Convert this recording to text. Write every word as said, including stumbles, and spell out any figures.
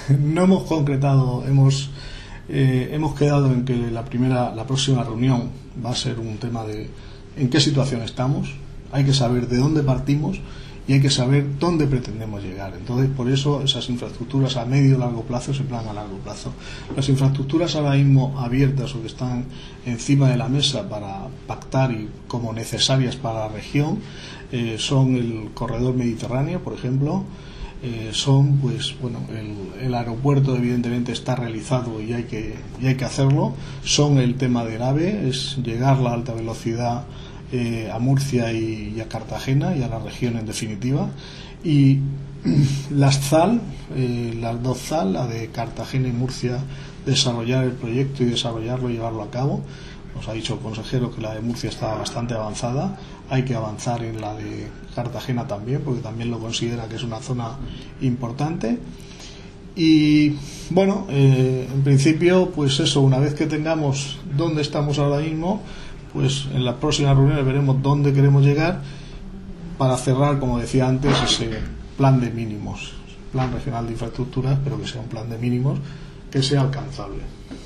no hemos concretado, hemos eh, hemos quedado en que la primera, la próxima reunión va a ser un tema de en qué situación estamos. Hay que saber de dónde partimos y hay que saber dónde pretendemos llegar. Entonces, por eso esas infraestructuras a medio y largo plazo, ese plan a largo plazo. Las infraestructuras ahora mismo abiertas o que están encima de la mesa para pactar y como necesarias para la región eh, son el corredor mediterráneo, por ejemplo. Eh, son, pues, bueno, el, el aeropuerto evidentemente está realizado y hay que y hay que hacerlo. Son el tema del AVE, es llegar la alta velocidad Eh, a Murcia y, y a Cartagena y a la región en definitiva, y las Z A L, eh, las dos Z A L, la de Cartagena y Murcia, desarrollar el proyecto y desarrollarlo y llevarlo a cabo. Nos ha dicho el consejero que la de Murcia está bastante avanzada, hay que avanzar en la de Cartagena también, porque también lo considera que es una zona importante. Y bueno, eh, en principio, pues eso, una vez que tengamos dónde estamos ahora mismo, pues en las próximas reuniones veremos dónde queremos llegar para cerrar, como decía antes, ese plan de mínimos, plan regional de infraestructuras, pero que sea un plan de mínimos que sea alcanzable.